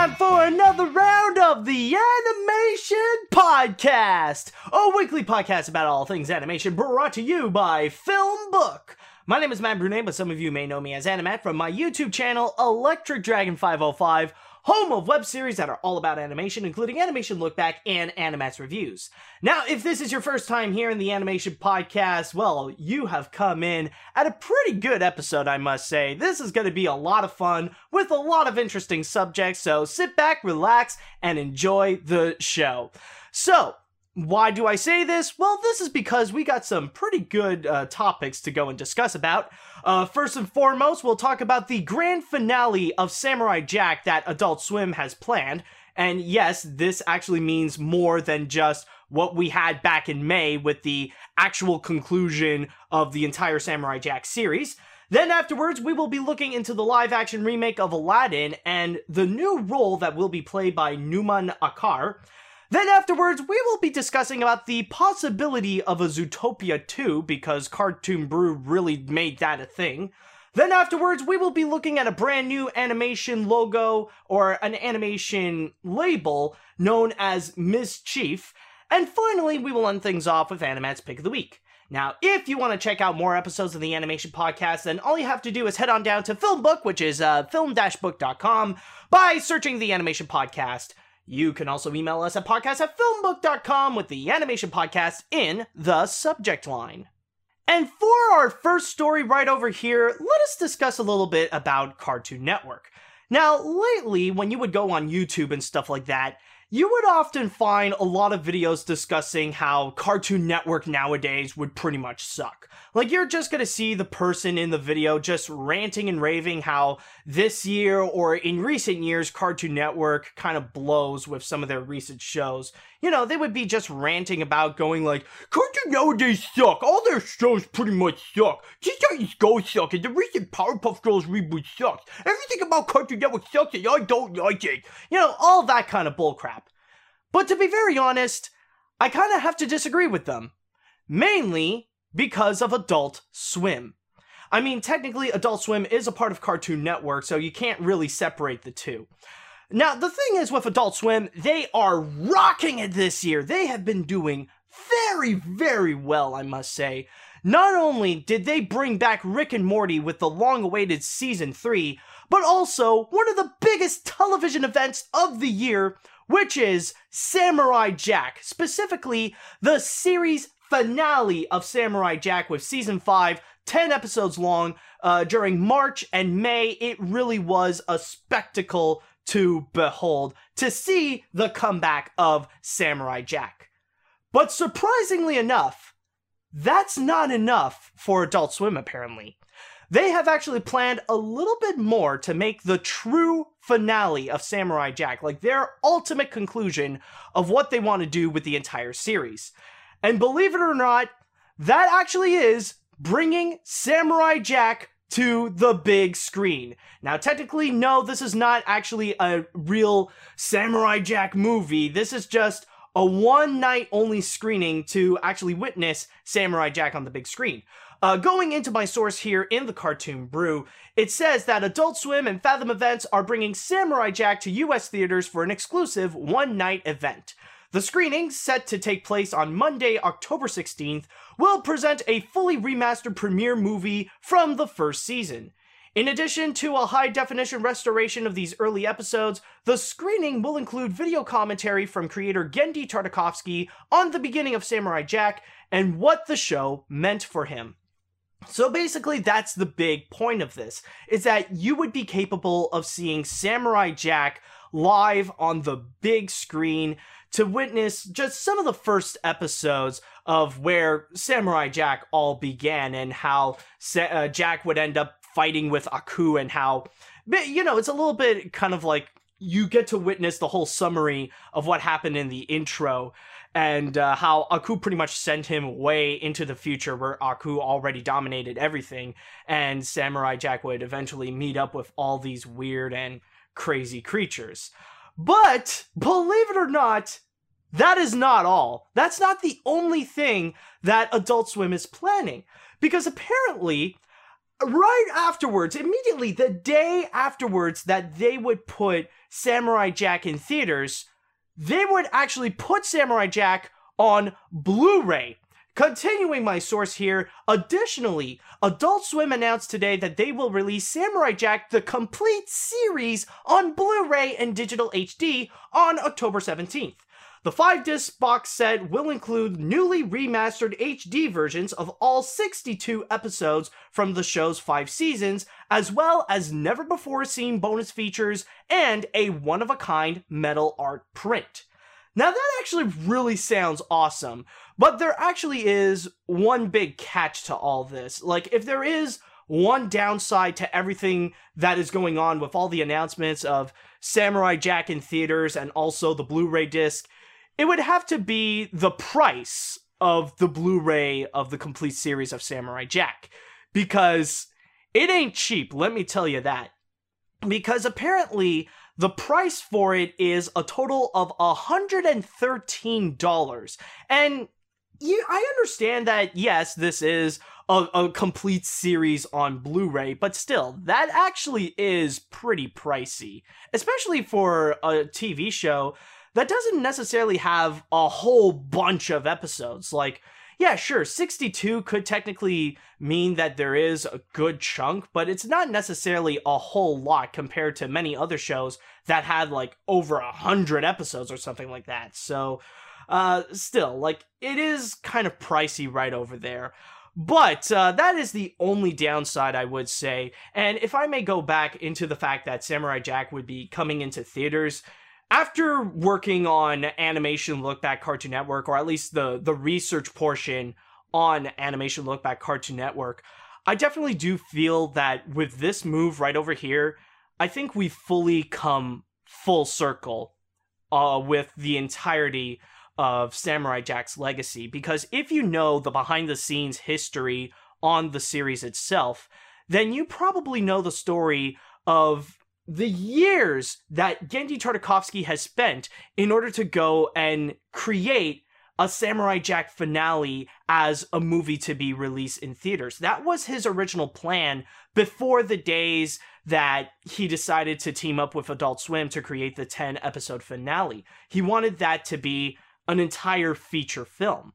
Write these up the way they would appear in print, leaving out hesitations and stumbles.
time for another round of the Animation Podcast, a weekly podcast about all things animation brought to you by Film Book. My name is Matt Brunet, but some of you may know me as Animat from my YouTube channel, Electric Dragon 505, home of web series that are all about animation, including Animation Look Back and Animat's Reviews. Now, if this is your first time here in the Animation Podcast, well, you have come in at a pretty good episode, I must say. This is going to be a lot of fun with a lot of interesting subjects, so sit back, relax, and enjoy the show. So, why do I say this? Well, this is because we got some pretty good topics to go and discuss about. First and foremost, we'll talk about the grand finale of Samurai Jack that Adult Swim has planned. And yes, this actually means more than just what we had back in May with the actual conclusion of the entire Samurai Jack series. Then afterwards, we will be looking into the live-action remake of Aladdin and the new role that will be played by Numan Akar. Then afterwards, we will be discussing about the possibility of a Zootopia 2, because Cartoon Brew really made that a thing. Then afterwards, we will be looking at a brand new animation logo, or an animation label, known as Mischief. And finally, we will end things off with Animat's Pick of the Week. Now, if you want to check out more episodes of the Animation Podcast, then all you have to do is head on down to Film Book, which is film-book.com, by searching the Animation Podcast. You can also email us at podcast@filmbook.com with the Animation Podcast in the subject line. And for our first story right over here, let us discuss a little bit about Cartoon Network. Now, lately, when you would go on YouTube and stuff like that, you would often find a lot of videos discussing how Cartoon Network nowadays would pretty much suck. Like, you're just gonna see the person in the video just ranting and raving how this year or in recent years Cartoon Network kind of blows with some of their recent shows. You know, they would be just ranting about going like, Cartoon nowadays suck, all their shows pretty much suck, Teenage Go suck, and the recent Powerpuff Girls reboot sucks, everything about Cartoon Network sucks and I don't like it. You know, all that kind of bullcrap. But to be very honest, I kind of have to disagree with them. Mainly because of Adult Swim. I mean, technically Adult Swim is a part of Cartoon Network, so you can't really separate the two. Now, the thing is with Adult Swim, they are rocking it this year. They have been doing very, very well, I must say. Not only did they bring back Rick and Morty with the long-awaited Season 3, but also one of the biggest television events of the year, which is Samurai Jack, specifically the series finale of Samurai Jack with Season 5, 10 episodes long, during March and May. It really was a spectacle to behold, to see the comeback of Samurai Jack. But surprisingly enough, that's not enough for Adult Swim, apparently. They have actually planned a little bit more to make the true finale of Samurai Jack, like their ultimate conclusion of what they want to do with the entire series. And believe it or not, that actually is bringing Samurai Jack to the big screen. Now, technically, no, this is not actually a real Samurai Jack movie. This is just a one-night only screening to actually witness Samurai Jack on the big screen. Going into my source here in the Cartoon Brew, it says that Adult Swim and Fathom Events are bringing Samurai Jack to US theaters for an exclusive one-night event. The screening, set to take place on Monday, October 16th, will present a fully remastered premiere movie from the first season. In addition to a high-definition restoration of these early episodes, the screening will include video commentary from creator Genndy Tartakovsky on the beginning of Samurai Jack and what the show meant for him. So basically, that's the big point of this, is that you would be capable of seeing Samurai Jack live on the big screen to witness just some of the first episodes of where Samurai Jack all began and how Jack would end up fighting with Aku, and how, you know, it's a little bit kind of like you get to witness the whole summary of what happened in the intro, and how Aku pretty much sent him way into the future where Aku already dominated everything, and Samurai Jack would eventually meet up with all these weird and crazy creatures. But, believe it or not, that is not all. That's not the only thing that Adult Swim is planning, because apparently right afterwards, immediately the day afterwards that they would put Samurai Jack in theaters, they would actually put Samurai Jack on Blu-ray. Continuing my source here, additionally, Adult Swim announced today that they will release Samurai Jack the complete series on Blu-ray and digital HD on October 17th. The 5-disc box set will include newly remastered HD versions of all 62 episodes from the show's 5 seasons, as well as never-before-seen bonus features and a one-of-a-kind metal art print. Now that actually really sounds awesome, but there actually is one big catch to all this. Like, if there is one downside to everything that is going on with all the announcements of Samurai Jack in theaters and also the Blu-ray disc, it would have to be the price of the Blu-ray of the complete series of Samurai Jack. Because it ain't cheap, let me tell you that. Because apparently the price for it is a total of $113. And I understand that, yes, this is a complete series on Blu-ray, but still, that actually is pretty pricey. Especially for a TV show that doesn't necessarily have a whole bunch of episodes. Like, yeah, sure, 62 could technically mean that there is a good chunk, but it's not necessarily a whole lot compared to many other shows that had, like, over 100 episodes or something like that. So, still, like, it is kind of pricey right over there. But that is the only downside, I would say. And if I may go back into the fact that Samurai Jack would be coming into theaters, after working on Animation Look Back Cartoon Network, or at least the research portion on Animation Look Back Cartoon Network, I definitely do feel that with this move right over here, I think we've fully come full circle with the entirety of Samurai Jack's legacy. Because if you know the behind-the-scenes history on the series itself, then you probably know the story of the years that Genndy Tartakovsky has spent in order to go and create a Samurai Jack finale as a movie to be released in theaters. That was his original plan before the days that he decided to team up with Adult Swim to create the 10-episode finale. He wanted that to be an entire feature film.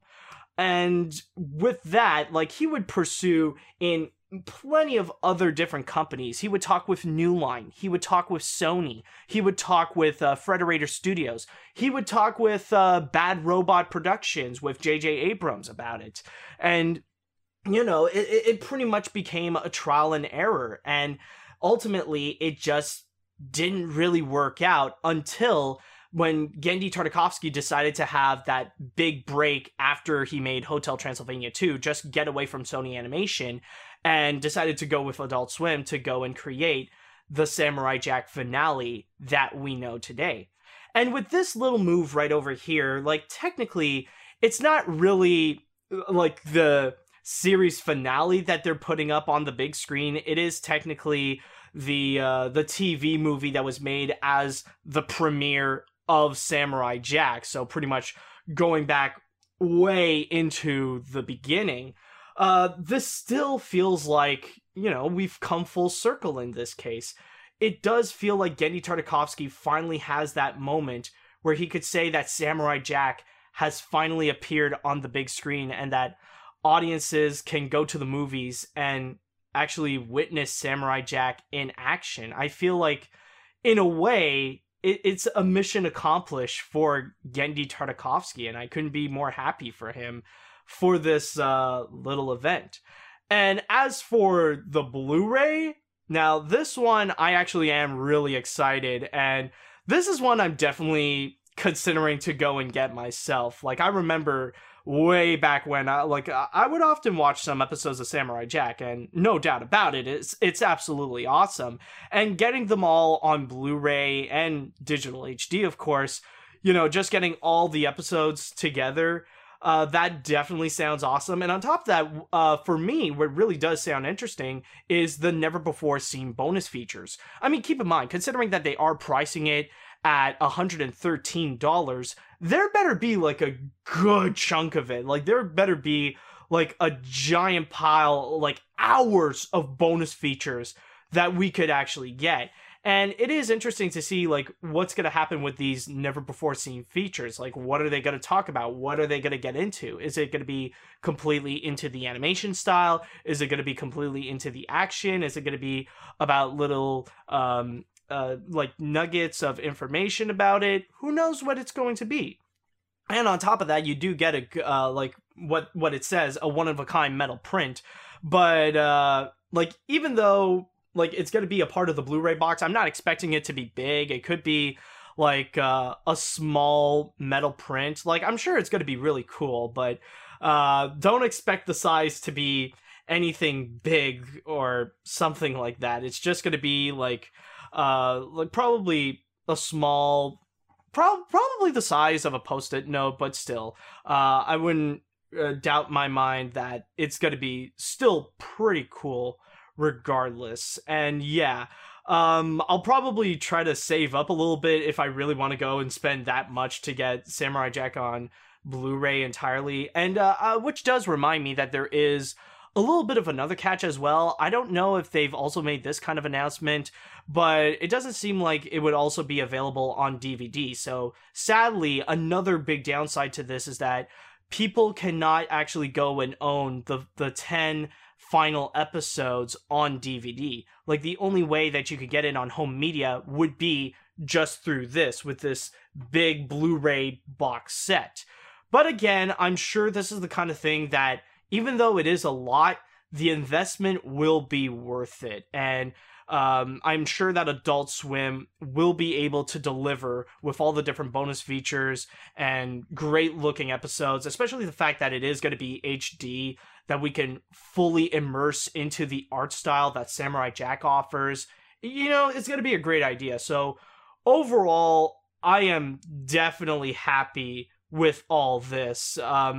And with that, like, he would pursue in plenty of other different companies. He would talk with New Line. He would talk with Sony. He would talk with Frederator Studios. He would talk with Bad Robot Productions, with J.J. Abrams about it. And, you know, it pretty much became a trial and error. And ultimately, it just didn't really work out until when Genndy Tartakovsky decided to have that big break after he made Hotel Transylvania 2, just get away from Sony Animation, and decided to go with Adult Swim to go and create the Samurai Jack finale that we know today. And with this little move right over here, like, technically, it's not really, like, the series finale that they're putting up on the big screen. It is technically the TV movie that was made as the premiere of Samurai Jack, so pretty much going back way into the beginning. This still feels like, you know, we've come full circle in this case. It does feel like Genndy Tartakovsky finally has that moment where he could say that Samurai Jack has finally appeared on the big screen and that audiences can go to the movies and actually witness Samurai Jack in action. I feel like, in a way, it's a mission accomplished for Genndy Tartakovsky, and I couldn't be more happy for him for this little event. And as for the Blu-ray, now this one I actually am really excited, and this is one I'm definitely considering to go and get myself. Like, I remember way back when I would often watch some episodes of Samurai Jack, and no doubt about it, it's absolutely awesome. And getting them all on Blu-ray and digital HD, of course, you know, just getting all the episodes together, that definitely sounds awesome. And on top of that, for me, what really does sound interesting is the never-before-seen bonus features. I mean, keep in mind, considering that they are pricing it at $113, there better be, like, a good chunk of it. Like, there better be, like a giant pile, like hours of bonus features that we could actually get. And it is interesting to see like what's going to happen with these never before seen features. Like, what are they going to talk about? What are they going to get into? Is it going to be completely into the animation style? Is it going to be completely into the action? Is it going to be about little like nuggets of information about it? Who knows what it's going to be? And on top of that, you do get a like what it says, a one of a kind metal print. But like, even though like it's going to be a part of the Blu-ray box, I'm not expecting it to be big. It could be like a small metal print. Like, I'm sure it's going to be really cool, but don't expect the size to be anything big or something like that. It's just going to be like probably a small, probably the size of a Post-it note, but still, I wouldn't doubt my mind that it's going to be still pretty cool regardless. And yeah, I'll probably try to save up a little bit if I really want to go and spend that much to get Samurai Jack on Blu-ray entirely. And which does remind me that there is a little bit of another catch as well. I don't know if they've also made this kind of announcement, but it doesn't seem like it would also be available on DVD. So sadly, another big downside to this is that people cannot actually go and own the 10 final episodes on DVD. Like, the only way that you could get it on home media would be just through this, with this big Blu-ray box set. But again, I'm sure this is the kind of thing that, even though it is a lot, the investment will be worth it. And I'm sure that Adult Swim will be able to deliver with all the different bonus features and great looking episodes, especially the fact that it is going to be HD, that we can fully immerse into the art style that Samurai Jack offers. You know, it's going to be a great idea. So overall, I am definitely happy with all this.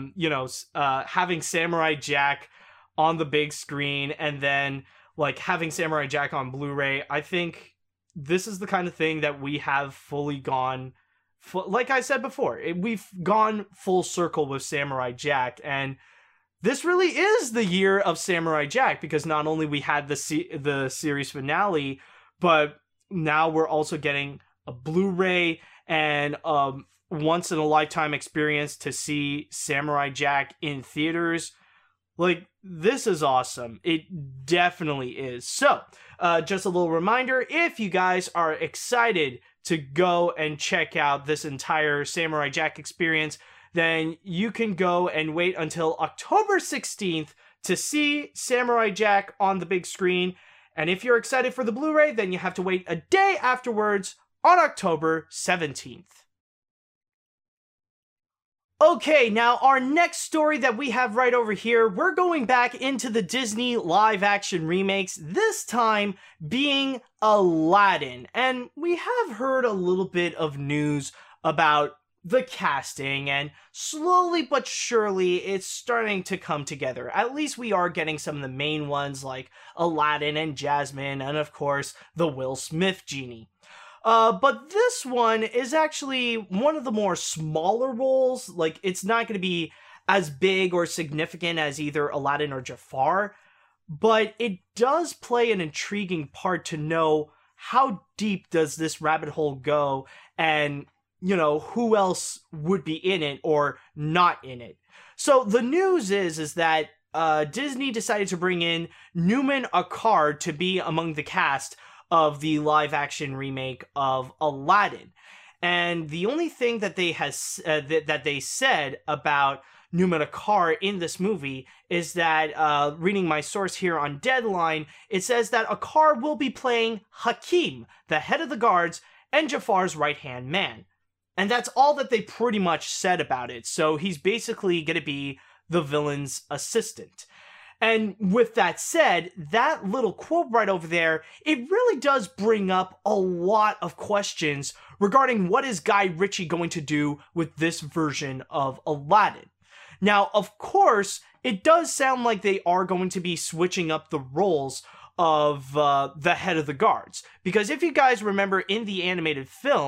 Having Samurai Jack on the big screen and then like having Samurai Jack on Blu-ray, I think this is the kind of thing that we have fully gone, like I said before, we've gone full circle with Samurai Jack, and this really is the year of Samurai Jack, because not only we had the series finale, but now we're also getting a Blu-ray and once in a lifetime experience to see Samurai Jack in theaters. Like, this is awesome. It definitely is. So, just a little reminder, if you guys are excited to go and check out this entire Samurai Jack experience, then you can go and wait until October 16th to see Samurai Jack on the big screen. And if you're excited for the Blu-ray, then you have to wait a day afterwards on October 17th. Okay, now our next story that we have right over here, we're going back into the Disney live-action remakes, this time being Aladdin. And we have heard a little bit of news about the casting, and slowly but surely it's starting to come together. At least we are getting some of the main ones like Aladdin and Jasmine, and of course the Will Smith genie. But this one is actually one of the more smaller roles. Like, it's not going to be as big or significant as either Aladdin or Jafar, but it does play an intriguing part to know how deep does this rabbit hole go, and, you know, who else would be in it or not in it. So the news is that Disney decided to bring in Nouman Akkad to be among the cast of the live-action remake of Aladdin. And the only thing that they said about Nouman Akkad in this movie is that, reading my source here on Deadline, it says that Akkad will be playing Hakim, the head of the guards, and Jafar's right-hand man. And that's all that they pretty much said about it. So he's basically going to be the villain's assistant. And with that said, that little quote right over there, it really does bring up a lot of questions regarding what is Guy Ritchie going to do with this version of Aladdin. Now, of course, it does sound like they are going to be switching up the roles of the head of the guards. Because if you guys remember in the animated film,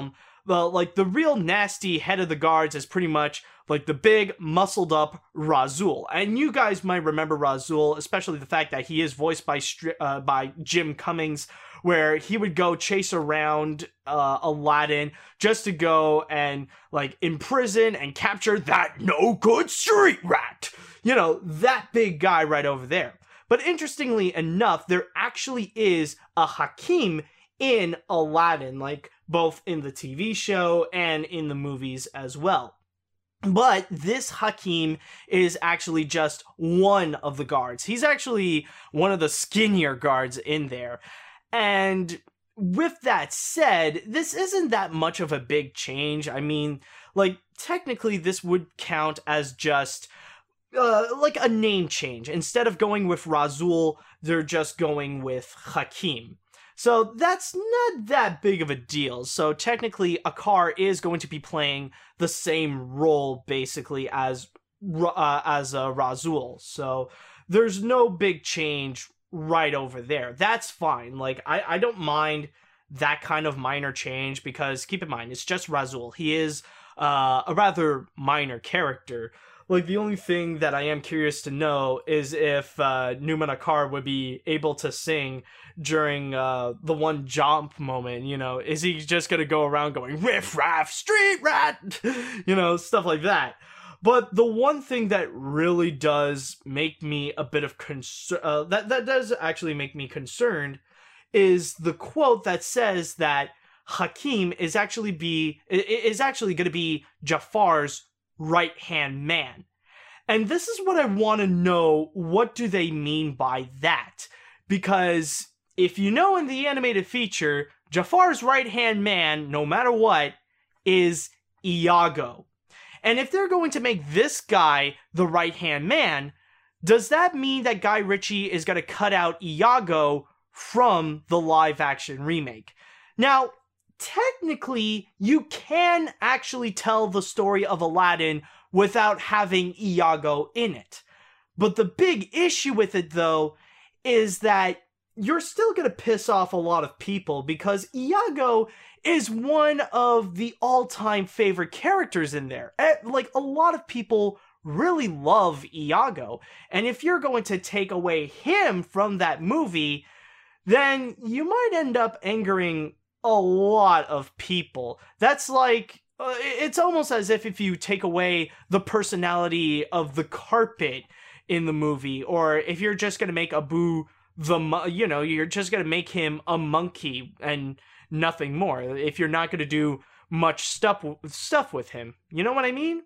the real nasty head of the guards is pretty much like the big muscled up Razul. And you guys might remember Razul, especially the fact that he is voiced by Jim Cummings, where he would go chase around Aladdin just to go and like imprison and capture that no good street rat. You know, that big guy right over there. But interestingly enough, there actually is a Hakim in Aladdin, like both in the TV show and in the movies as well. But this Hakim is actually just one of the guards. He's actually one of the skinnier guards in there. And with that said, this isn't that much of a big change. I mean, like, technically this would count as just like a name change. Instead of going with Razul, they're just going with Hakim. So that's not that big of a deal. So technically, Akar is going to be playing the same role basically as Razul. So there's no big change right over there. That's fine. Like I don't mind that kind of minor change because keep in mind it's just Razul. He is a rather minor character. Like, the only thing that I am curious to know is if Numan Akar would be able to sing during the one jump moment, you know. Is he just gonna go around going, riff raff, street rat, you know, stuff like that. But the one thing that really does make me a bit of concern, that does actually make me concerned, is the quote that says that Hakim is actually going to be Jafar's right-hand man. And this is what I want to know, what do they mean by that? Because if you know in the animated feature, Jafar's right-hand man, no matter what, is Iago. And if they're going to make this guy the right-hand man, does that mean that Guy Ritchie is going to cut out Iago from the live-action remake? Now, technically, you can actually tell the story of Aladdin without having Iago in it. But the big issue with it, though, is that you're still going to piss off a lot of people because Iago is one of the all-time favorite characters in there. Like, a lot of people really love Iago. And if you're going to take away him from that movie, then you might end up angering a lot of people. That's like, it's almost as if you take away the personality of the carpet in the movie, or if you're just going to make Abu you're just going to make him a monkey and nothing more. If you're not going to do much stuff with him, you know what I mean?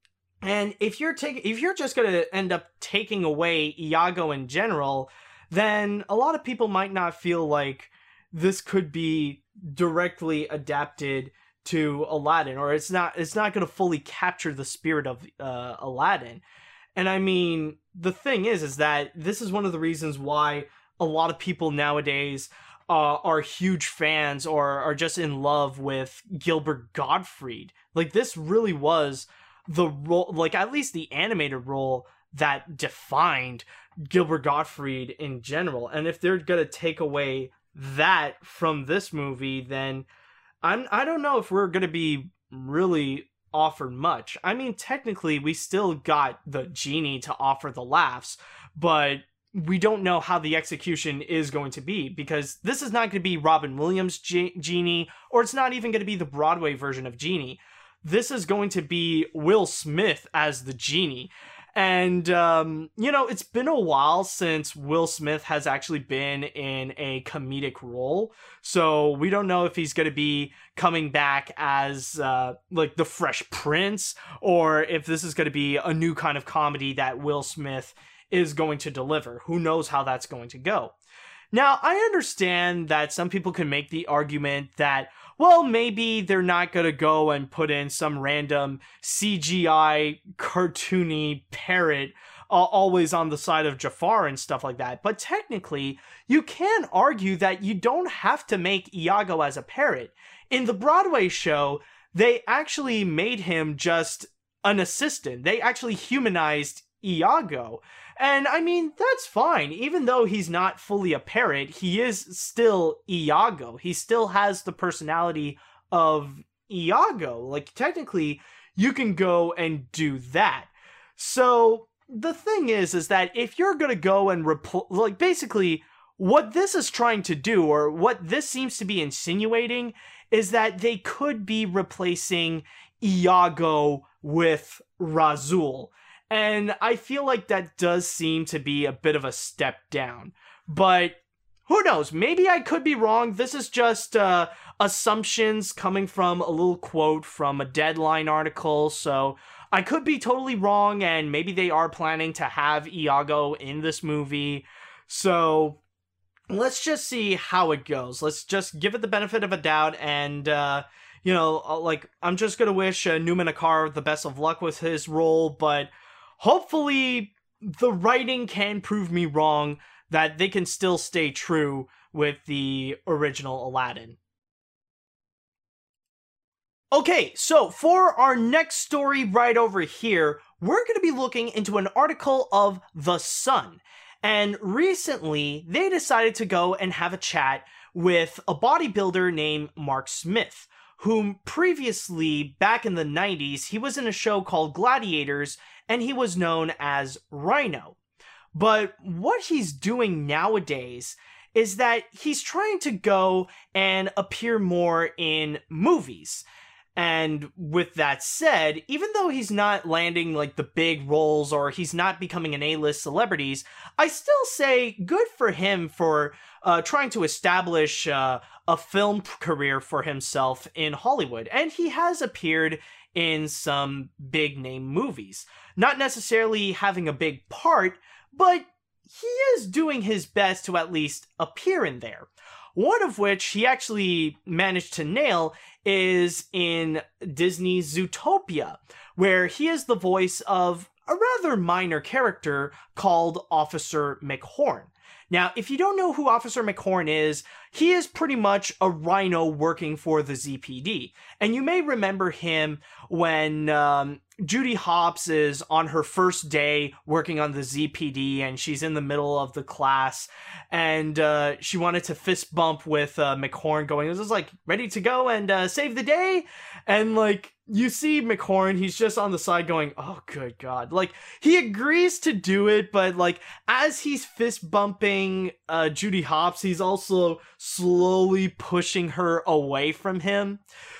And if you're just going to end up taking away Iago in general, then a lot of people might not feel like this could be directly adapted to Aladdin, or it's not going to fully capture the spirit of Aladdin. And I mean, the thing is that this is one of the reasons why a lot of people nowadays are huge fans or are just in love with Gilbert Gottfried. Like, this really was the role, like at least the animated role that defined Gilbert Gottfried in general. And if they're gonna take away that from this movie, then I don't know if we're gonna be really offered much. I mean, technically we still got the genie to offer the laughs, but we don't know how the execution is going to be, because this is not going to be Robin Williams' Genie, or it's not even going to be the Broadway version of Genie. This is going to be Will Smith as the Genie. And, it's been a while since Will Smith has actually been in a comedic role. So we don't know if he's going to be coming back as, like, the Fresh Prince, or if this is going to be a new kind of comedy that Will Smith is going to deliver. Who knows how that's going to go. Now, I understand that some people can make the argument that, well, maybe they're not going to go and put in some random CGI cartoony parrot always on the side of Jafar and stuff like that. But technically, you can argue that you don't have to make Iago as a parrot. In the Broadway show, they actually made him just an assistant. They actually humanized Iago. And I mean, that's fine. Even though he's not fully a parrot, he is still Iago. He still has the personality of Iago. Like, technically, you can go and do that. So, the thing is that if you're gonna go and basically, what this is trying to do, or what this seems to be insinuating, is that they could be replacing Iago with Razul. And I feel like that does seem to be a bit of a step down. But who knows? Maybe I could be wrong. This is just assumptions coming from a little quote from a Deadline article. So I could be totally wrong, and maybe they are planning to have Iago in this movie. So let's just see how it goes. Let's just give it the benefit of a doubt, and I'm just gonna wish Numan Akar the best of luck with his role, but hopefully the writing can prove me wrong, that they can still stay true with the original Aladdin. Okay, so for our next story right over here, we're going to be looking into an article of The Sun. And recently, they decided to go and have a chat with a bodybuilder named Mark Smith, whom previously, back in the 90s, he was in a show called Gladiators, and he was known as Rhino. But what he's doing nowadays is that he's trying to go and appear more in movies. And with that said, even though he's not landing like the big roles, or he's not becoming an A-list celebrities, I still say good for him for trying to establish a film career for himself in Hollywood. And he has appeared in some big name movies. Not necessarily having a big part, but he is doing his best to at least appear in there. One of which he actually managed to nail is in Disney's Zootopia, where he is the voice of a rather minor character called Officer McHorn. Now, if you don't know who Officer McHorn is, he is pretty much a rhino working for the ZPD. And you may remember him when Judy Hopps is on her first day working on the ZPD, and she's in the middle of the class, and she wanted to fist bump with McHorn, going, "This is like ready to go and save the day," and like you see McHorn, he's just on the side going, "Oh good God!" Like he agrees to do it, but like as he's fist bumping Judy Hopps, he's also slowly pushing her away from him.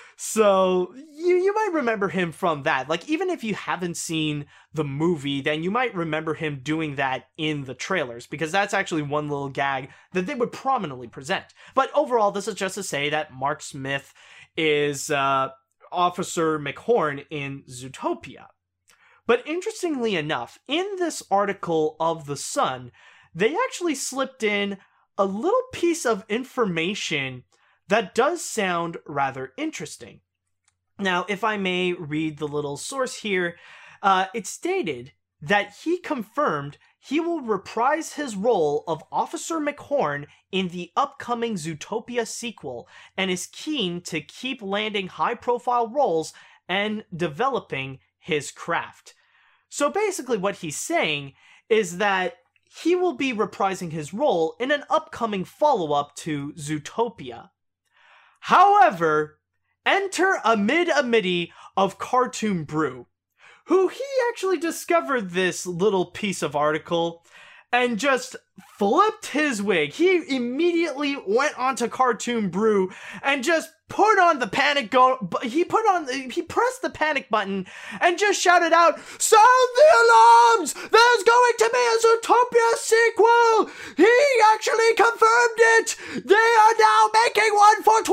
So you might remember him from that. Like, even if you haven't seen the movie, then you might remember him doing that in the trailers, because that's actually one little gag that they would prominently present. But overall, this is just to say that Mark Smith is Officer McHorn in Zootopia. But interestingly enough, in this article of The Sun, they actually slipped in a little piece of information that does sound rather interesting. Now, if I may read the little source here, it stated that he confirmed he will reprise his role of Officer McHorn in the upcoming Zootopia sequel, and is keen to keep landing high-profile roles and developing his craft. So basically what he's saying is that he will be reprising his role in an upcoming follow-up to Zootopia. However, enter Amid Amidi of Cartoon Brew, who he actually discovered this little piece of article and just flipped his wig. He immediately went onto Cartoon Brew and just put on the panic he pressed the panic button and just shouted out, "Sound the alarms! There's going to be a Zootopia sequel! He actually confirmed it! They are now making one for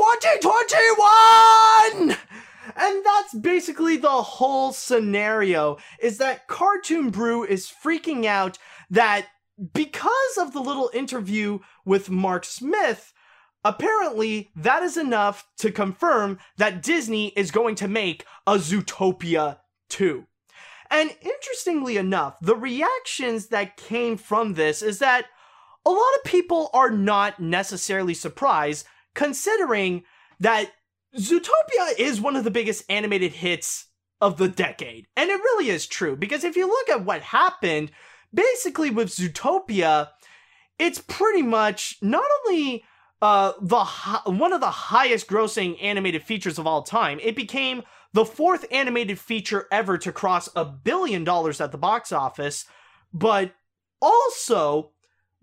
2021!" And that's basically the whole scenario, is that Cartoon Brew is freaking out that because of the little interview with Mark Smith, apparently that is enough to confirm that Disney is going to make a Zootopia 2. And interestingly enough, the reactions that came from this is that a lot of people are not necessarily surprised, considering that Zootopia is one of the biggest animated hits of the decade. And it really is true, because if you look at what happened, basically with Zootopia, it's pretty much not only one of the highest grossing animated features of all time. It became the fourth animated feature ever to cross $1 billion at the box office, but also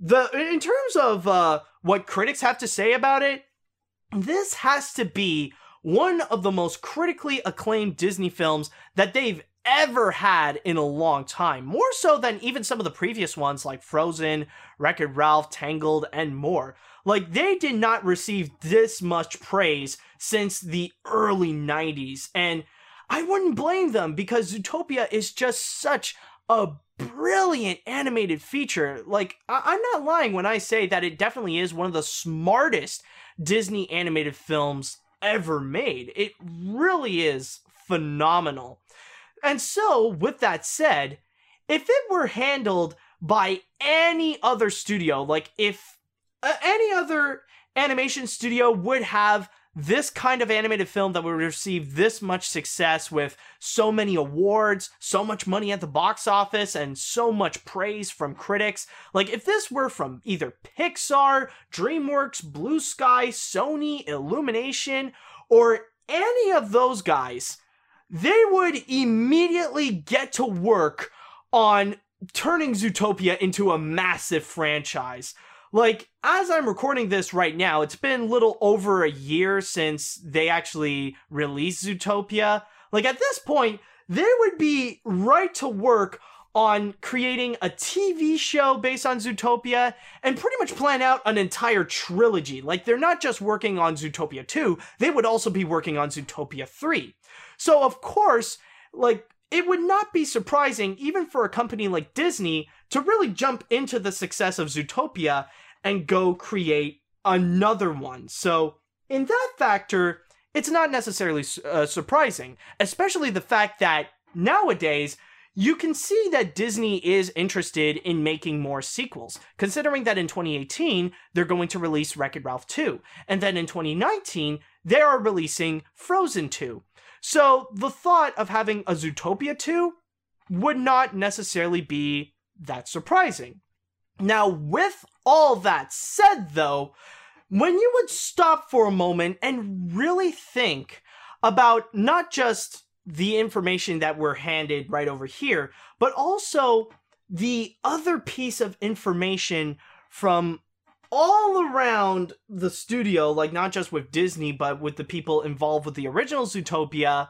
in terms of what critics have to say about it, this has to be one of the most critically acclaimed Disney films that they've ever had in a long time, more so than even some of the previous ones like Frozen, Wreck-It Ralph, Tangled, and more. Like, they did not receive this much praise since the early 90s, and I wouldn't blame them because Zootopia is just such a brilliant animated feature. Like, I'm not lying when I say that it definitely is one of the smartest Disney animated films ever made. It really is phenomenal. And so, with that said, if it were handled by any other studio, like if any other animation studio would have this kind of animated film that would receive this much success with so many awards, so much money at the box office, and so much praise from critics, like if this were from either Pixar, DreamWorks, Blue Sky, Sony, Illumination, or any of those guys, they would immediately get to work on turning Zootopia into a massive franchise. Like, as I'm recording this right now, it's been a little over a year since they actually released Zootopia. Like, at this point, they would be right to work on creating a TV show based on Zootopia and pretty much plan out an entire trilogy. Like, they're not just working on Zootopia 2, they would also be working on Zootopia 3. So, of course, like, it would not be surprising, even for a company like Disney, to really jump into the success of Zootopia and go create another one. So, in that factor, it's not necessarily surprising, especially the fact that nowadays, you can see that Disney is interested in making more sequels, considering that in 2018, they're going to release Wreck-It Ralph 2, and then in 2019, they are releasing Frozen 2. So the thought of having a Zootopia 2 would not necessarily be that surprising. Now, with all that said, though, when you would stop for a moment and really think about not just the information that we're handed right over here, but also the other piece of information from all around the studio, like not just with Disney, but with the people involved with the original Zootopia.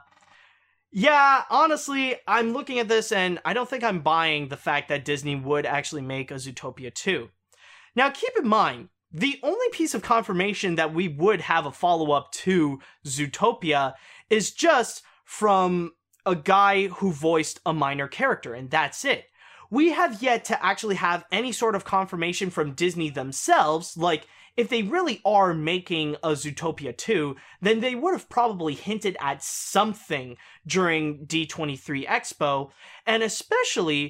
Yeah, honestly, I'm looking at this and I don't think I'm buying the fact that Disney would actually make a Zootopia 2. Now, keep in mind, the only piece of confirmation that we would have a follow-up to Zootopia is just from a guy who voiced a minor character, and that's it. We have yet to actually have any sort of confirmation from Disney themselves, like, if they really are making a Zootopia 2, then they would have probably hinted at something during D23 Expo, and especially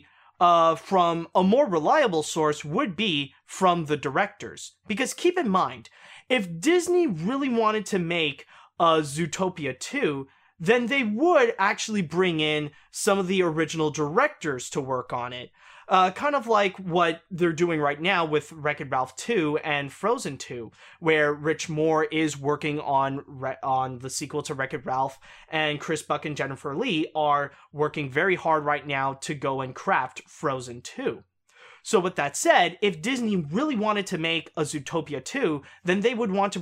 from a more reliable source would be from the directors. Because keep in mind, if Disney really wanted to make a Zootopia 2, then they would actually bring in some of the original directors to work on it. Kind of like what they're doing right now with Wreck-It Ralph 2 and Frozen 2, where Rich Moore is working on the sequel to Wreck-It Ralph, and Chris Buck and Jennifer Lee are working very hard right now to go and craft Frozen 2. So with that said, if Disney really wanted to make a Zootopia 2, then they would want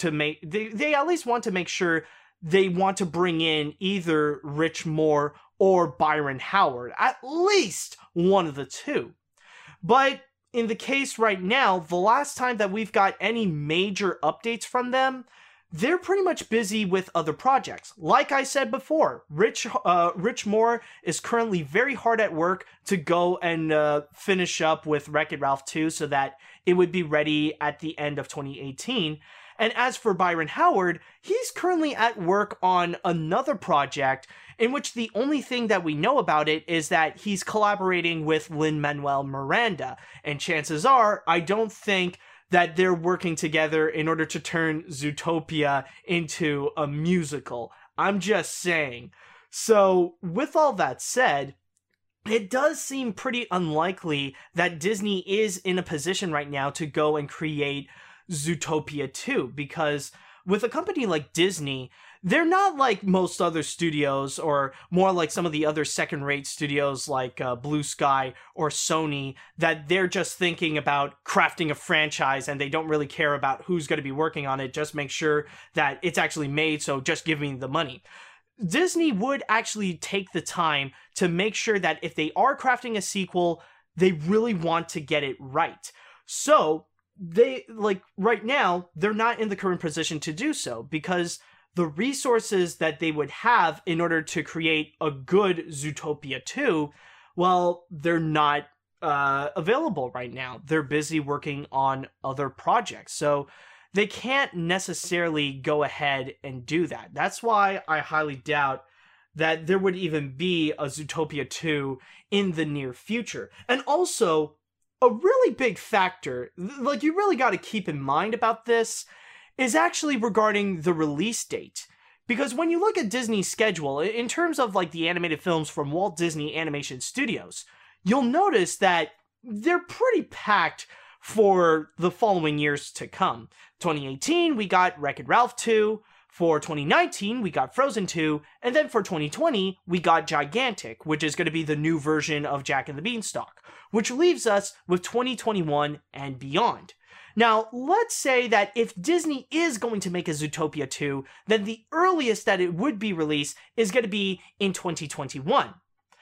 they at least want to make sure they want to bring in either Rich Moore or Byron Howard, at least one of the two. But in the case right now, the last time that we've got any major updates from them, they're pretty much busy with other projects. Like I said before, Rich Moore is currently very hard at work to go and finish up with Wreck-It Ralph 2 so that it would be ready at the end of 2018. And as for Byron Howard, he's currently at work on another project in which the only thing that we know about it is that he's collaborating with Lin-Manuel Miranda. And chances are, I don't think that they're working together in order to turn Zootopia into a musical. I'm just saying. So, with all that said, it does seem pretty unlikely that Disney is in a position right now to go and create Zootopia 2, because with a company like Disney, they're not like most other studios, or more like some of the other second-rate studios like Blue Sky or Sony, that they're just thinking about crafting a franchise and they don't really care about who's going to be working on it, just make sure that it's actually made, so just give me the money. Disney would actually take the time to make sure that if they are crafting a sequel, they really want to get it right. So, they, like, right now, they're not in the current position to do so, because the resources that they would have in order to create a good Zootopia 2, well, they're not available right now. They're busy working on other projects, so they can't necessarily go ahead and do that. That's why I highly doubt that there would even be a Zootopia 2 in the near future. And also, a really big factor, like, you really got to keep in mind about this, is actually regarding the release date. Because when you look at Disney's schedule, in terms of like the animated films from Walt Disney Animation Studios, you'll notice that they're pretty packed for the following years to come. 2018, we got Wreck-It Ralph 2. For 2019, we got Frozen 2. And then for 2020, we got Gigantic, which is going to be the new version of Jack and the Beanstalk, which leaves us with 2021 and beyond. Now, let's say that if Disney is going to make a Zootopia 2, then the earliest that it would be released is going to be in 2021.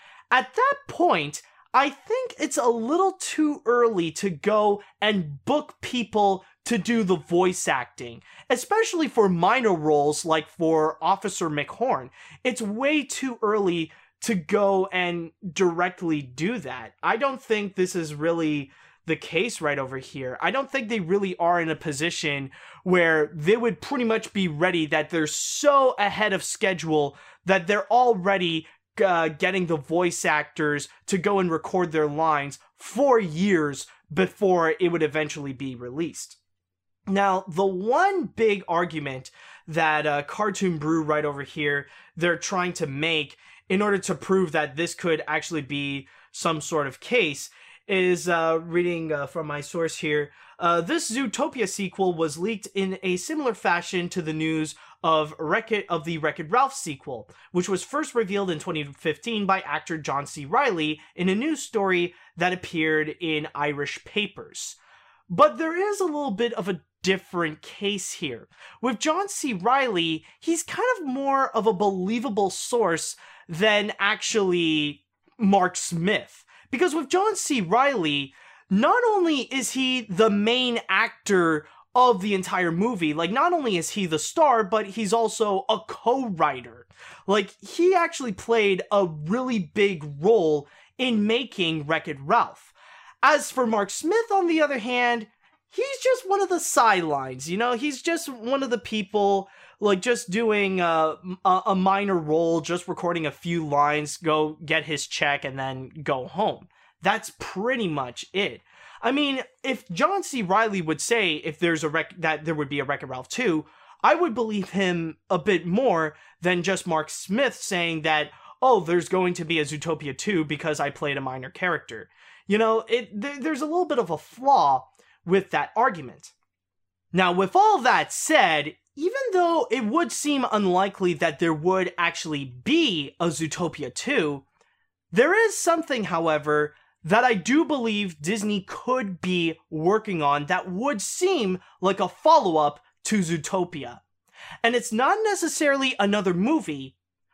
At that point, I think it's a little too early to go and book people to do the voice acting, especially for minor roles like for Officer McHorn. It's way too early to go and directly do that. I don't think this is really the case right over here. I don't think they really are in a position where they would pretty much be ready, that they're so ahead of schedule that they're already getting the voice actors to go and record their lines 4 years before it would eventually be released. Now, the one big argument that Cartoon Brew right over here, they're trying to make in order to prove that this could actually be some sort of case, is reading from my source here. This Zootopia sequel was leaked in a similar fashion to the news of the Wreck-It Ralph sequel, which was first revealed in 2015 by actor John C. Reilly in a news story that appeared in Irish papers. But there is a little bit of a different case here. With John C. Reilly, he's kind of more of a believable source than actually Mark Smith. Because with John C. Reilly, not only is he the main actor of the entire movie, like, not only is he the star, but he's also a co-writer. Like, he actually played a really big role in making Wreck-It Ralph. As for Mark Smith, on the other hand, he's just one of the sidelines, you know? He's just one of the people, like, just doing a minor role, just recording a few lines, go get his check, and then go home. That's pretty much it. I mean, if John C. Reilly would say if there's that there would be a Wreck-It Ralph 2, I would believe him a bit more than just Mark Smith saying that, oh, there's going to be a Zootopia 2 because I played a minor character. You know, there's a little bit of a flaw with that argument. Now, with all that said, even though it would seem unlikely that there would actually be a Zootopia 2, there is something, however, that I do believe Disney could be working on that would seem like a follow-up to Zootopia. And it's not necessarily another movie,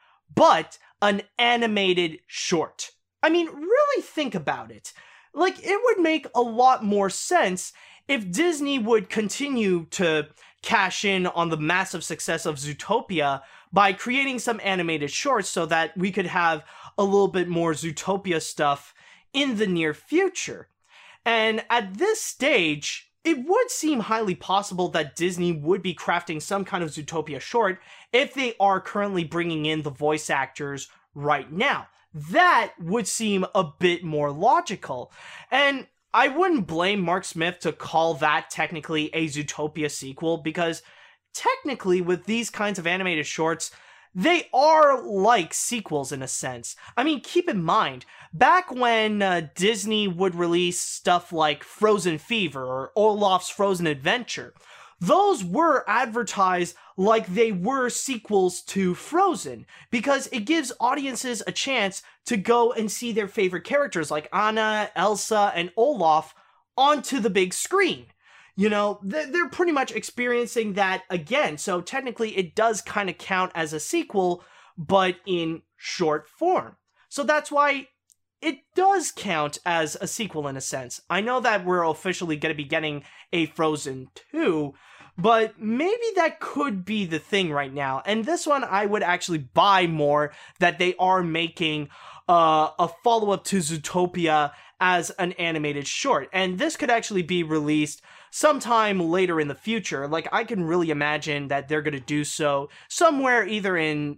but an animated short. I mean, really think about it. Like, it would make a lot more sense if Disney would continue to cash in on the massive success of Zootopia by creating some animated shorts so that we could have a little bit more Zootopia stuff in the near future. And at this stage, it would seem highly possible that Disney would be crafting some kind of Zootopia short if they are currently bringing in the voice actors right now. That would seem a bit more logical. And I wouldn't blame Mark Smith to call that technically a Zootopia sequel, because technically with these kinds of animated shorts, they are like sequels in a sense. I mean, keep in mind, back when Disney would release stuff like Frozen Fever or Olaf's Frozen Adventure, those were advertised like they were sequels to Frozen, because it gives audiences a chance to go and see their favorite characters like Anna, Elsa, and Olaf onto the big screen. You know, they're pretty much experiencing that again, so technically it does kind of count as a sequel, but in short form. So that's why it does count as a sequel in a sense. I know that we're officially going to be getting a Frozen 2, but maybe that could be the thing right now. And this one I would actually buy more, that they are making a follow-up to Zootopia as an animated short. And this could actually be released sometime later in the future. Like, I can really imagine that they're going to do so somewhere either in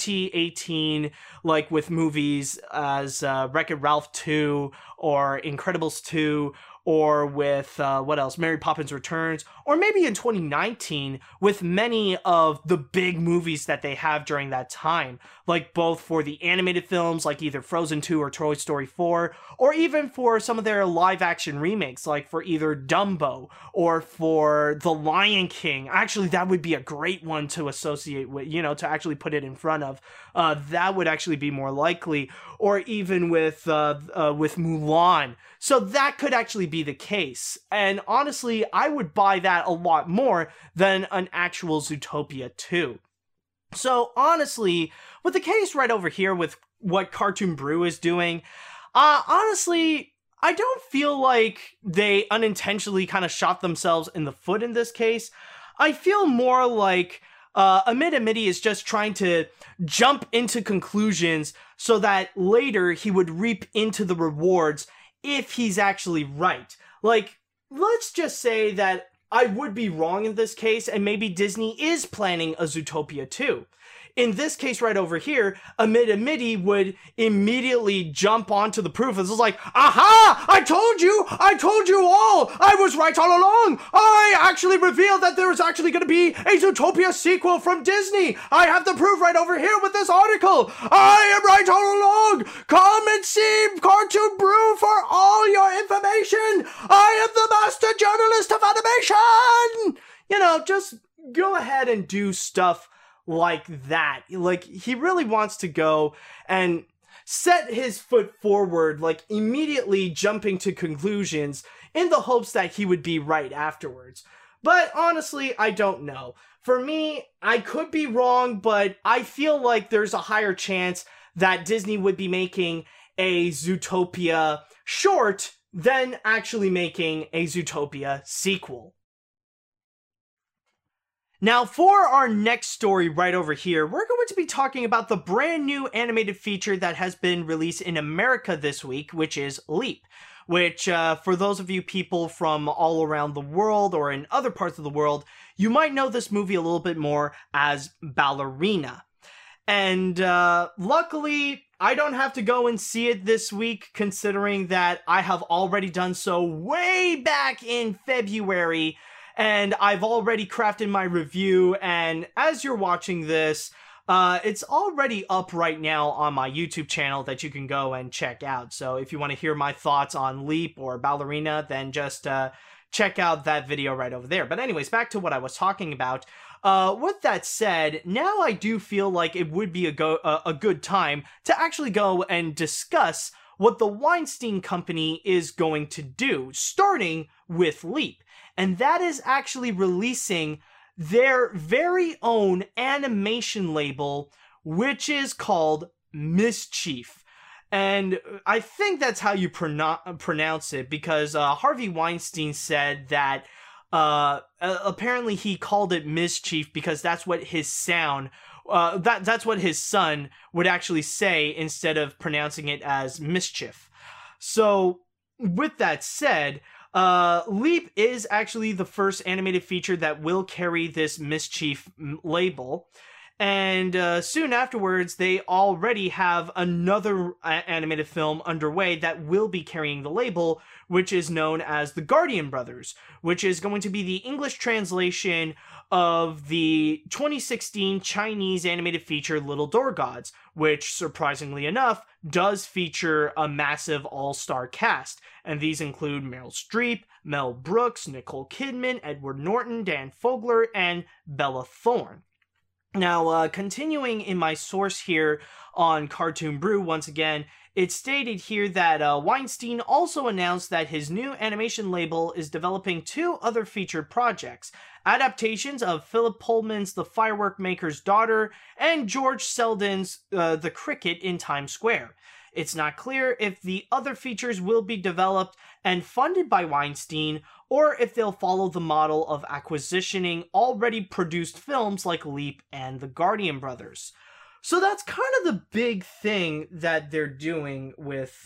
2018, like with movies as Wreck-It Ralph 2 or Incredibles 2, or with, what else, Mary Poppins Returns, or maybe in 2019 with many of the big movies that they have during that time, like both for the animated films, like either Frozen 2 or Toy Story 4, or even for some of their live-action remakes, like for either Dumbo or for The Lion King. Actually, that would be a great one to associate with, you know, to actually put it in front of. That would actually be more likely, or even with Mulan. So that could actually be the case. And honestly, I would buy that a lot more than an actual Zootopia 2. So honestly, with the case right over here with what Cartoon Brew is doing, honestly, I don't feel like they unintentionally kind of shot themselves in the foot in this case. I feel more like Amit Amity is just trying to jump into conclusions so that later he would reap into the rewards if he's actually right. Like, let's just say that I would be wrong in this case, and maybe Disney is planning a Zootopia 2. In this case right over here, Amit Amity would immediately jump onto the proof. It's like, aha! I told you all! I was right all along! I actually revealed that there was actually going to be a Zootopia sequel from Disney! I have the proof right over here with this article! I am right all along! Come and see Cartoon Brew for all your information! I am the master journalist of animation! You know, just go ahead and do stuff like that. Like, he really wants to go and set his foot forward, like immediately jumping to conclusions in the hopes that he would be right afterwards. But honestly, I don't know. For me, I could be wrong, but I feel like there's a higher chance that Disney would be making a Zootopia short than actually making a Zootopia sequel. Now, for our next story right over here, we're going to be talking about the brand new animated feature that has been released in America this week, which is Leap. Which, for those of you people from all around the world or in other parts of the world, you might know this movie a little bit more as Ballerina. And luckily, I don't have to go and see it this week, considering that I have already done so way back in February. And I've already crafted my review, and as you're watching this, it's already up right now on my YouTube channel that you can go and check out. So if you want to hear my thoughts on Leap or Ballerina, then just check out that video right over there. But anyways, back to what I was talking about. With that said, now I do feel like it would be a good time to actually go and discuss what the Weinstein Company is going to do, starting with Leap. And that is actually releasing their very own animation label, which is called Mischief. And I think that's how you pronounce it, because Harvey Weinstein said that apparently he called it Mischief because that's what his sound, that's what his son would actually say instead of pronouncing it as mischief. So with that said, Leap is actually the first animated feature that will carry this Mischief label. And soon afterwards, they already have another animated film underway that will be carrying the label, which is known as The Guardian Brothers, which is going to be the English translation of the 2016 Chinese animated feature Little Door Gods, which, surprisingly enough, does feature a massive all-star cast. And these include Meryl Streep, Mel Brooks, Nicole Kidman, Edward Norton, Dan Fogler, and Bella Thorne. Now, continuing in my source here on Cartoon Brew, once again, it's stated here that Weinstein also announced that his new animation label is developing 2 other featured projects, adaptations of Philip Pullman's The Firework Maker's Daughter and George Selden's The Cricket in Times Square. It's not clear if the other features will be developed and funded by Weinstein, or if they'll follow the model of acquisitioning already produced films like Leap and The Guardian Brothers. So that's kind of the big thing that they're doing with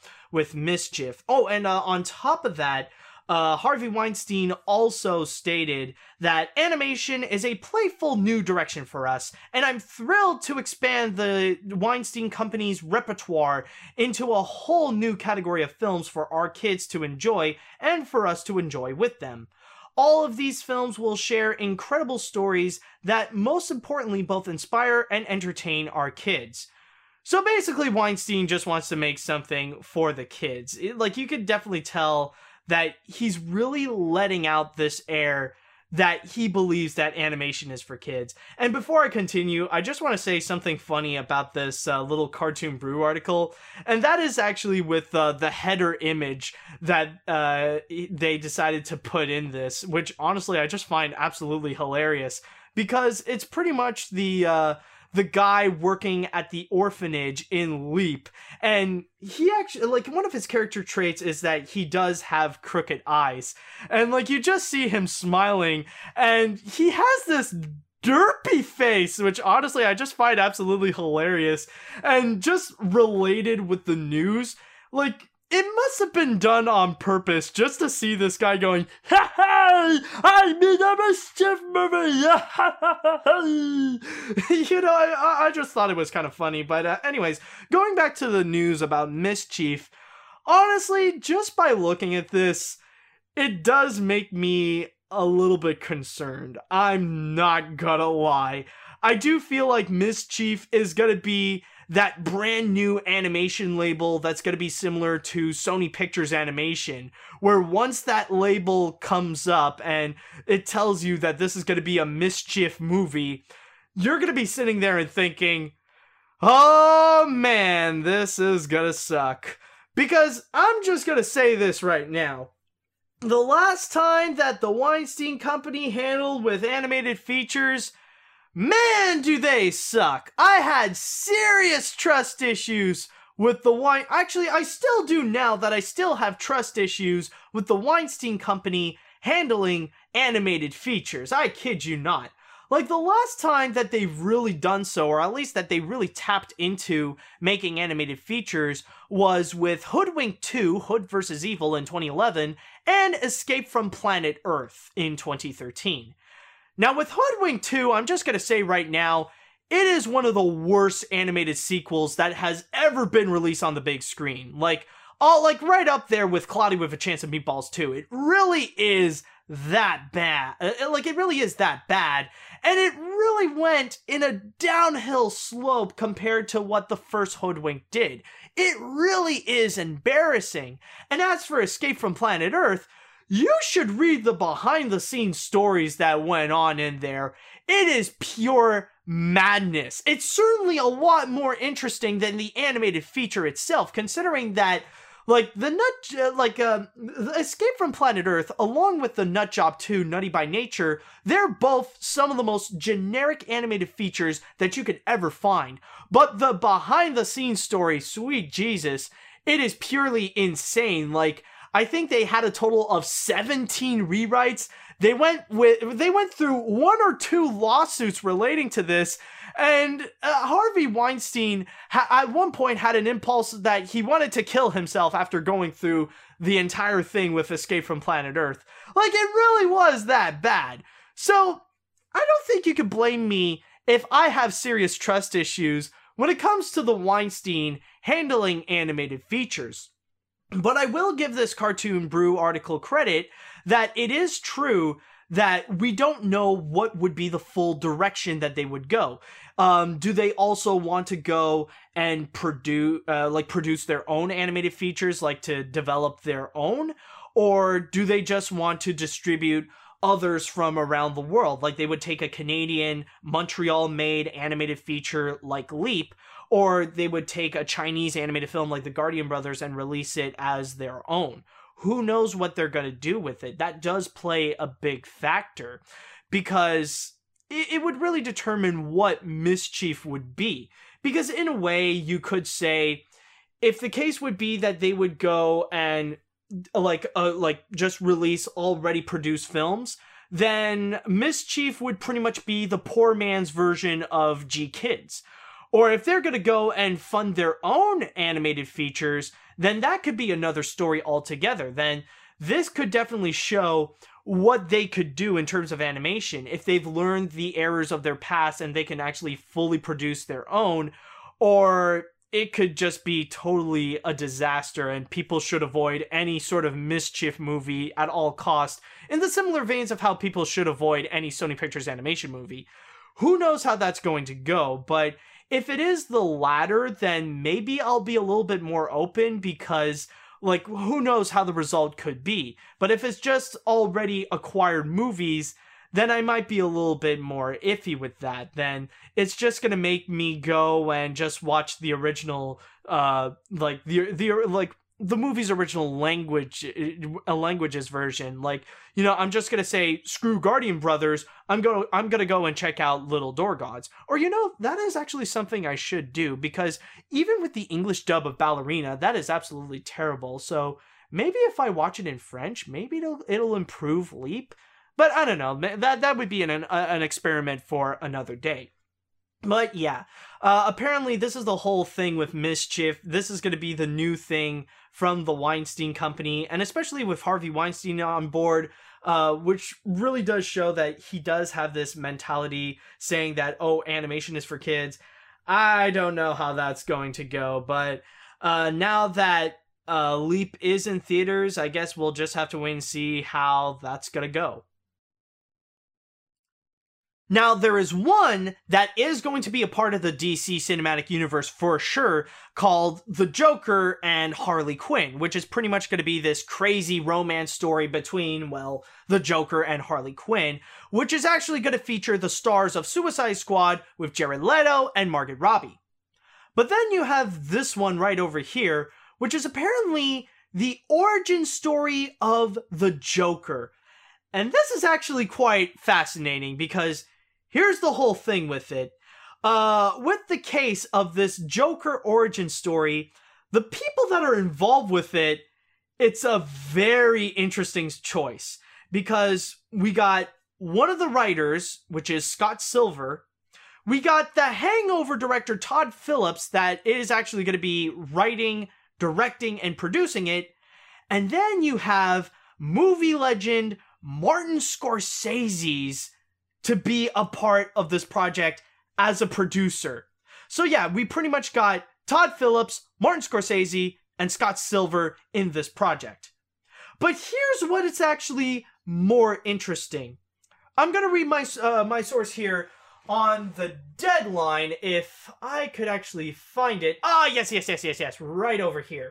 Mischief. Oh, and on top of that, Harvey Weinstein also stated that animation is a playful new direction for us, and I'm thrilled to expand the Weinstein Company's repertoire into a whole new category of films for our kids to enjoy and for us to enjoy with them. All of these films will share incredible stories that most importantly both inspire and entertain our kids. So basically Weinstein just wants to make something for the kids. You could definitely tell that he's really letting out this air that he believes that animation is for kids. And before I continue, I just want to say something funny about this little Cartoon Brew article, and that is actually with the header image that they decided to put in this, which honestly I just find absolutely hilarious, because it's pretty much the guy working at the orphanage in Leap, and he actually, one of his character traits is that he does have crooked eyes, and you just see him smiling, and he has this derpy face, which honestly I just find absolutely hilarious, and just related with the news, it must have been done on purpose just to see this guy going, "Ha ha! I made a Mischief movie!" I just thought it was kind of funny. But anyways, going back to the news about Mischief, honestly, just by looking at this, it does make me a little bit concerned. I'm not gonna lie. I do feel like Mischief is gonna be that brand new animation label that's going to be similar to Sony Pictures Animation, where once that label comes up and it tells you that this is going to be a Mischief movie, you're going to be sitting there and thinking, oh man, this is going to suck. Because I'm just going to say this right now. The last time that the Weinstein Company handled with animated features, man, do they suck. I had serious trust issues with the Actually, I still do now that I still have trust issues with the Weinstein Company handling animated features. I kid you not. The last time that they've really done so, or at least that they really tapped into making animated features, was with Hoodwink 2, Hood vs. Evil in 2011, and Escape from Planet Earth in 2013. Now, with Hoodwink 2, I'm just going to say right now, it is one of the worst animated sequels that has ever been released on the big screen. Right up there with Cloudy with a Chance of Meatballs 2. It really is that bad. It really is that bad. And it really went in a downhill slope compared to what the first Hoodwink did. It really is embarrassing. And as for Escape from Planet Earth, you should read the behind-the-scenes stories that went on in there. It is pure madness. It's certainly a lot more interesting than the animated feature itself, considering that, Escape from Planet Earth, along with the Nutjob 2, Nutty by Nature, they're both some of the most generic animated features that you could ever find. But the behind-the-scenes story, sweet Jesus, it is purely insane. I think they had a total of 17 rewrites. They went through 1 or 2 lawsuits relating to this, and Harvey Weinstein at one point had an impulse that he wanted to kill himself after going through the entire thing with Escape from Planet Earth. It really was that bad. So I don't think you could blame me if I have serious trust issues when it comes to the Weinstein handling animated features. But I will give this Cartoon Brew article credit that it is true that we don't know what would be the full direction that they would go. Do they also want to go and produce their own animated features, like to develop their own? Or do they just want to distribute others from around the world? Like they would take a Canadian, Montreal-made animated feature like Leap, or they would take a Chinese animated film like The Guardian Brothers and release it as their own. Who knows what they're going to do with it? That does play a big factor, because it would really determine what Mischief would be. Because in a way, you could say, if the case would be that they would go and just release already produced films, then Mischief would pretty much be the poor man's version of GKIDS. Or if they're going to go and fund their own animated features, then that could be another story altogether. Then this could definitely show what they could do in terms of animation if they've learned the errors of their past and they can actually fully produce their own. Or it could just be totally a disaster and people should avoid any sort of Mischief movie at all costs, in the similar veins of how people should avoid any Sony Pictures animation movie. Who knows how that's going to go, but if it is the latter, then maybe I'll be a little bit more open, because, who knows how the result could be. But if it's just already acquired movies, then I might be a little bit more iffy with that. Then it's just gonna make me go and just watch the original, the movie's original language's version. I'm just gonna say, screw Guardian Brothers, I'm gonna go and check out Little Door Gods. Or, that is actually something I should do, because even with the English dub of Ballerina, that is absolutely terrible. So maybe if I watch it in French, maybe it'll improve Leap. But I don't know, that would be an experiment for another day. But yeah, apparently this is the whole thing with Mischief. This is going to be the new thing from the Weinstein Company, and especially with Harvey Weinstein on board, which really does show that he does have this mentality saying that, oh, animation is for kids. I don't know how that's going to go, but now that Leap is in theaters, I guess we'll just have to wait and see how that's going to go. Now, there is one that is going to be a part of the DC Cinematic Universe for sure, called The Joker and Harley Quinn, which is pretty much going to be this crazy romance story between, the Joker and Harley Quinn, which is actually going to feature the stars of Suicide Squad with Jared Leto and Margot Robbie. But then you have this one right over here, which is apparently the origin story of the Joker. And this is actually quite fascinating, because here's the whole thing with it. With the case of this Joker origin story, the people that are involved with it, it's a very interesting choice. Because we got one of the writers, which is Scott Silver. We got the Hangover director Todd Phillips, that is actually going to be writing, directing, and producing it. And then you have movie legend Martin Scorsese's to be a part of this project as a producer. So yeah, we pretty much got Todd Phillips, Martin Scorsese, and Scott Silver in this project. But here's what it's actually more interesting. I'm gonna read my source here on the Deadline, if I could actually find it. Yes, right over here.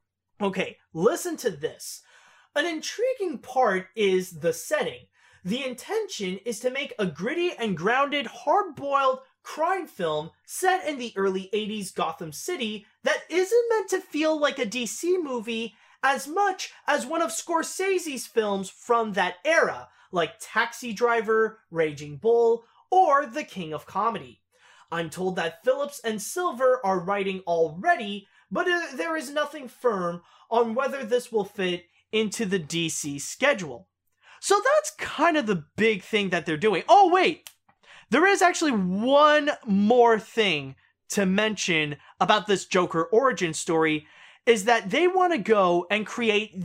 Okay, listen to this. An intriguing part is the setting. The intention is to make a gritty and grounded, hard-boiled crime film set in the early 80s Gotham City that isn't meant to feel like a DC movie as much as one of Scorsese's films from that era, like Taxi Driver, Raging Bull, or The King of Comedy. I'm told that Phillips and Silver are writing already, but there is nothing firm on whether this will fit into the DC schedule. So that's kind of the big thing that they're doing. Oh, wait! There is actually one more thing to mention about this Joker origin story, is that they want to go and create their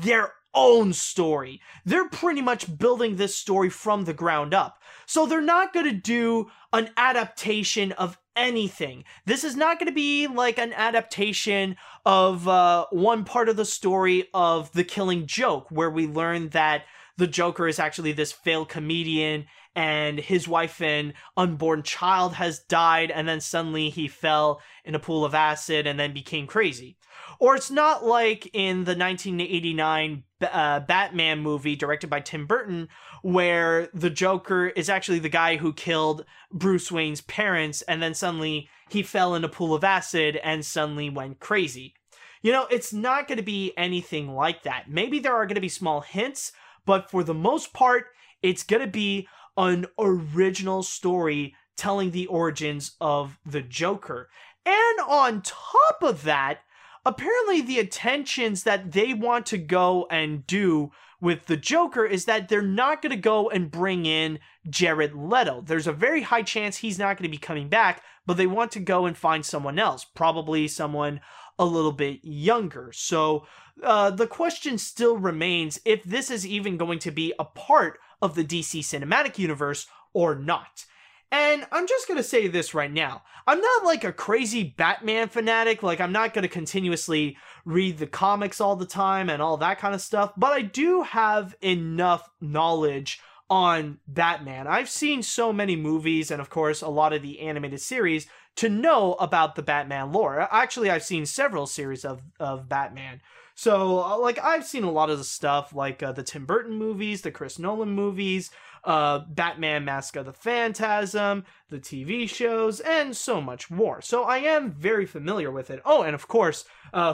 own story. They're pretty much building this story from the ground up. So they're not going to do an adaptation of anything. This is not going to be like an adaptation of one part of the story of The Killing Joke, where we learn that the Joker is actually this failed comedian and his wife and unborn child has died, and then suddenly he fell in a pool of acid and then became crazy. Or it's not like in the 1989 Batman movie directed by Tim Burton, where the Joker is actually the guy who killed Bruce Wayne's parents, and then suddenly he fell in a pool of acid and suddenly went crazy. You know, it's not going to be anything like that. Maybe there are going to be small hints, but for the most part, it's going to be an original story telling the origins of the Joker. And on top of that, apparently the intentions that they want to go and do with the Joker is that they're not going to go and bring in Jared Leto. There's a very high chance he's not going to be coming back, but they want to go and find someone else, probably someone a little bit younger. So the question still remains if this is even going to be a part of the DC Cinematic Universe or not. And I'm just going to say this right now. I'm not like a crazy Batman fanatic. Like, I'm not going to continuously read the comics all the time and all that kind of stuff. But I do have enough knowledge on Batman. I've seen so many movies and, of course, a lot of the animated series to know about the Batman lore. Actually, I've seen several series of Batman. So, like, I've seen a lot of the stuff, like the Tim Burton movies, the Chris Nolan movies, Batman Mask of the Phantasm, the TV shows, and so much more. So I am very familiar with it. Oh, and of course,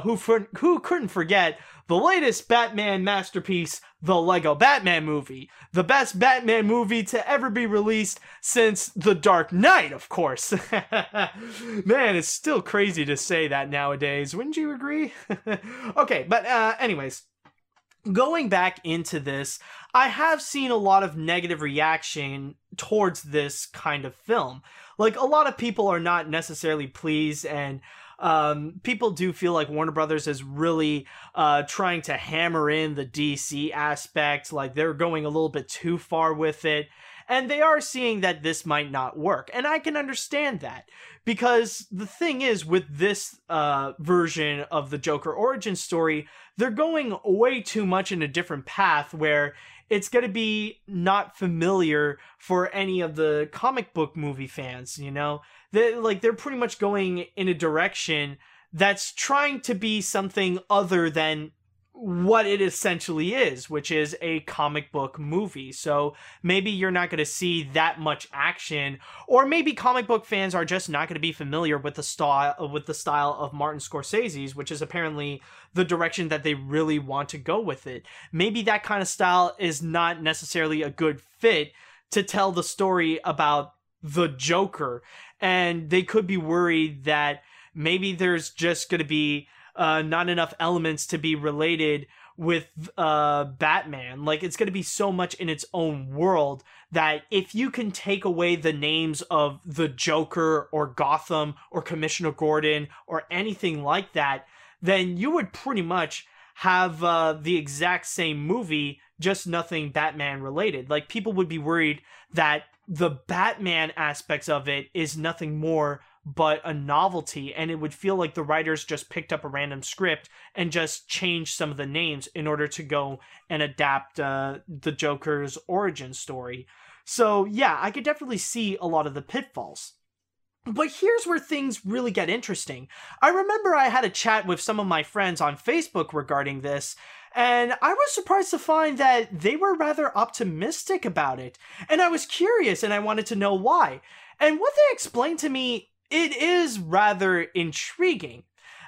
who couldn't forget the latest Batman masterpiece, the Lego Batman movie. The best Batman movie to ever be released since The Dark Knight, of course. Man, it's still crazy to say that nowadays. Wouldn't you agree? Okay, but anyways, going back into this, I have seen a lot of negative reaction towards this kind of film. Like, a lot of people are not necessarily pleased, and people do feel like Warner Brothers is really trying to hammer in the DC aspect, like they're going a little bit too far with it. And they are seeing that this might not work. And I can understand that. Because the thing is, with this version of the Joker origin story, they're going way too much in a different path where it's going to be not familiar for any of the comic book movie fans, you know? They're pretty much going in a direction that's trying to be something other than what it essentially is, which is a comic book movie. So maybe you're not going to see that much action, or maybe comic book fans are just not going to be familiar with the style of Martin Scorsese's, which is apparently the direction that they really want to go with it. Maybe that kind of style is not necessarily a good fit to tell the story about the Joker, and they could be worried that maybe there's just going to be not enough elements to be related with Batman. Like, it's going to be so much in its own world that if you can take away the names of the Joker or Gotham or Commissioner Gordon or anything like that, then you would pretty much have the exact same movie, just nothing Batman related. Like, people would be worried that the Batman aspects of it is nothing more but a novelty, and it would feel like the writers just picked up a random script and just changed some of the names in order to go and adapt the Joker's origin story. So yeah, I could definitely see a lot of the pitfalls. But here's where things really get interesting. I remember I had a chat with some of my friends on Facebook regarding this, and I was surprised to find that they were rather optimistic about it. And I was curious, and I wanted to know why. And what they explained to me, it is rather intriguing.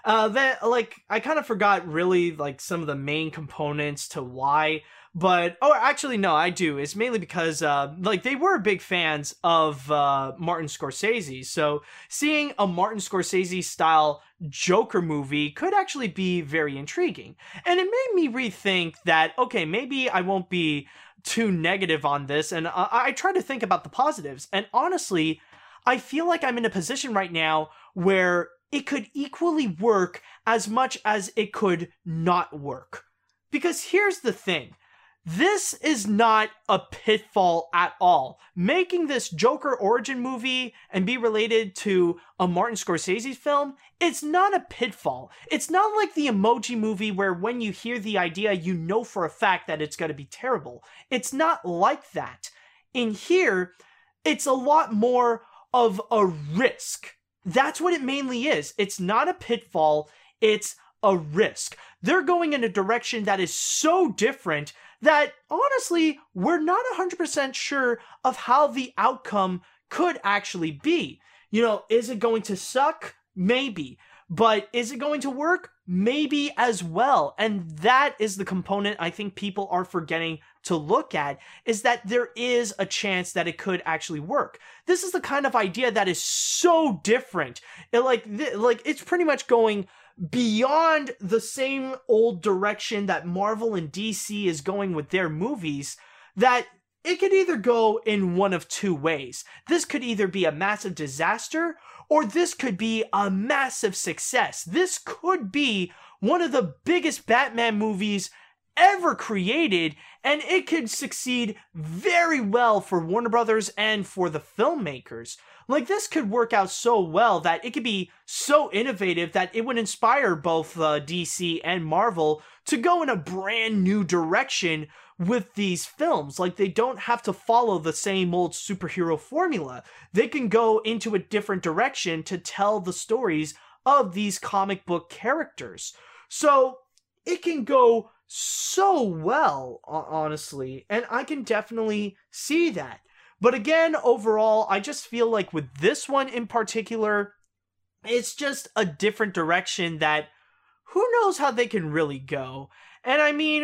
I kind of forgot really like some of the main components to why, but actually no, I do. It's mainly because they were big fans of Martin Scorsese, so seeing a Martin Scorsese style Joker movie could actually be very intriguing, and it made me rethink that okay, maybe I won't be too negative on this, and I try to think about the positives, and honestly, I feel like I'm in a position right now where it could equally work as much as it could not work. Because here's the thing. This is not a pitfall at all. Making this Joker origin movie and be related to a Martin Scorsese film, it's not a pitfall. It's not like the Emoji Movie where when you hear the idea, you know for a fact that it's going to be terrible. It's not like that. In here, it's a lot more of a risk. That's what it mainly is. It's not a pitfall, it's a risk. They're going in a direction that is so different that, honestly, we're not 100% sure of how the outcome could actually be. You know, is it going to suck? Maybe. But is it going to work? Maybe as well. And that is the component I think people are forgetting to look at, is that there is a chance that it could actually work. This is the kind of idea that is so different. It's pretty much going beyond the same old direction that Marvel and DC is going with their movies, that it could either go in one of two ways. This could either be a massive disaster, or this could be a massive success. This could be one of the biggest Batman movies ever created, and it could succeed very well for Warner Brothers and for the filmmakers. Like, this could work out so well that it could be so innovative that it would inspire both DC and Marvel to go in a brand new direction with these films. Like, they don't have to follow the same old superhero formula. They can go into a different direction to tell the stories of these comic book characters. So it can go so well, honestly, and I can definitely see that. But again, overall, I just feel like with this one in particular, it's just a different direction that who knows how they can really go. And I mean,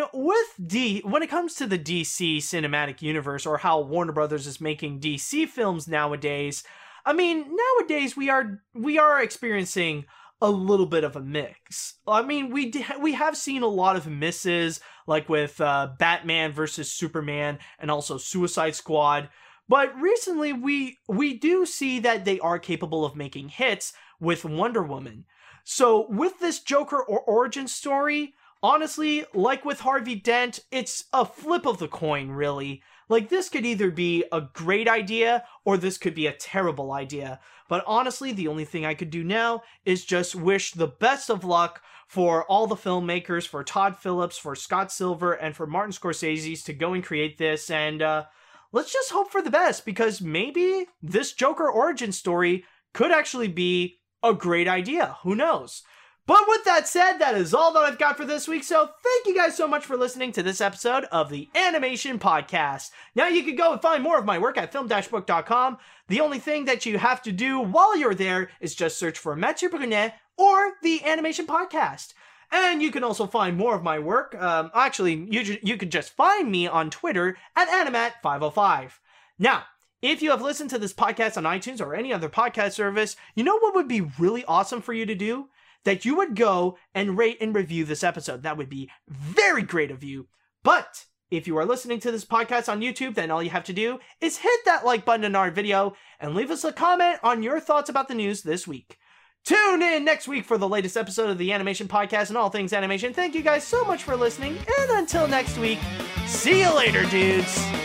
when it comes to the DC cinematic universe, or how Warner Brothers is making DC films nowadays, I mean, nowadays we are experiencing a little bit of a mix. I mean, we have seen a lot of misses, like with Batman versus Superman and also Suicide Squad. But recently, we do see that they are capable of making hits with Wonder Woman. So with this Joker origin story, honestly, like with Harvey Dent, it's a flip of the coin, really. Like, this could either be a great idea, or this could be a terrible idea. But honestly, the only thing I could do now is just wish the best of luck for all the filmmakers, for Todd Phillips, for Scott Silver, and for Martin Scorsese to go and create this, and let's just hope for the best, because maybe this Joker origin story could actually be a great idea. Who knows? But with that said, that is all that I've got for this week, so thank you guys so much for listening to this episode of the Animation Podcast. Now you can go and find more of my work at film-book.com. The only thing that you have to do while you're there is just search for Mathieu Brunet or the Animation Podcast. And you can also find more of my work. Actually, you can just find me on Twitter at Animat505. Now, if you have listened to this podcast on iTunes or any other podcast service, you know what would be really awesome for you to do? That you would go and rate and review this episode. That would be very great of you. But if you are listening to this podcast on YouTube, then all you have to do is hit that like button in our video and leave us a comment on your thoughts about the news this week. Tune in next week for the latest episode of the Animation Podcast and all things animation. Thank you guys so much for listening, and until next week, see you later, dudes!